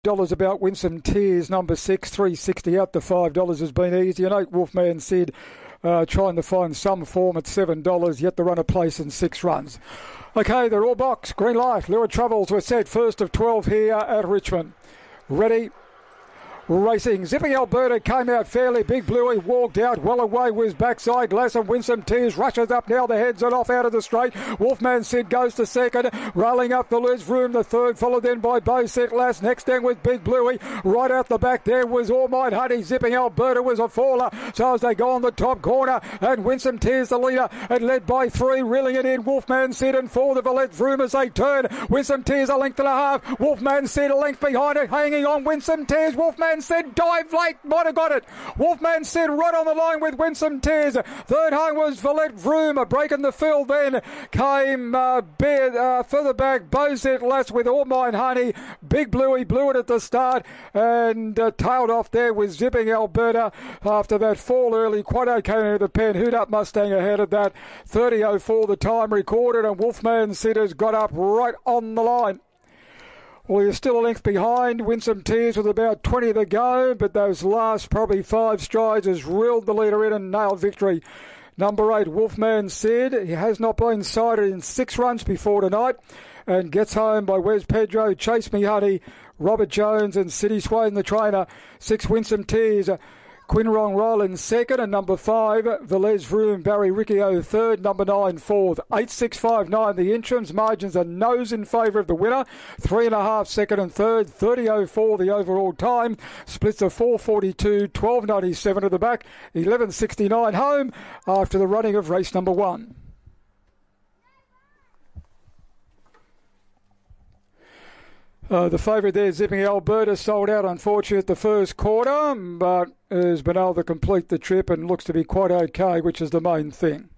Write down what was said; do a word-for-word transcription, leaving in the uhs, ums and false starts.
dollars about Winsome Tears, number six, three sixty out to five dollars has been easy. And eight Wolfman Sid uh, trying to find some form at seven dollars, yet to run a place in six runs. Okay, they're all boxed. Green light. Lure Travels were set first of twelve here at Richmond. Ready. Racing. Zipping Alberta came out fairly. Big Bluey walked out. Well away with his backside. Glass and Winsome Tears rushes up now. The heads it off out of the straight. Wolfman Sid goes to second. Rolling up the loose room. The third followed then by Bo Set Lass. Next down with Big Bluey. Right out the back there was All Might Honey. Zipping Alberta was a faller. So as they go on the top corner. And Winsome Tears the leader. And led by three. Reeling it in. Wolfman Sid and four. The Valette Vroom as they turn. Winsome Tears a length and a half. Wolfman Sid a length behind it. Hanging on Winsome Tears. Wolfman Sid dive late, might have got it. Wolfman Sid right on the line with Winsome Tears. Third home was Valette Vroom. A break in the field then came uh, Bear, uh, further back Bozet Lass with All Mine Honey. Big Bluey blew it at the start and uh, tailed off there with Zipping Alberta after that fall early. Quite okay to the pen. Hoot Up Mustang ahead of that. thirty oh four the time recorded, and Wolfman Sid has got up right on the line. Well, you're still a length behind. Winsome Tears with about twenty to go, but those last probably five strides has reeled the leader in and nailed victory. Number eight, Wolfman Sid. He has not been sighted in six runs before tonight and gets home by Wes Pedro, Chase Me Honey, Robert Jones and City Swain the trainer. Six, Winsome Tears. Quinrong Rollins second, and number five, Valette Vroom, Barry Riccio third, number nine fourth. Eight, six, five, nine. The interims margins are nose in favour of the winner. Three and a half second and third. thirty oh four the overall time. Splits of four forty-two, twelve ninety-seven at the back. eleven sixty-nine home after the running of race number one. Uh, the favourite there, Zipping Alberta, sold out unfortunately at the first quarter, but has been able to complete the trip and looks to be quite okay, which is the main thing.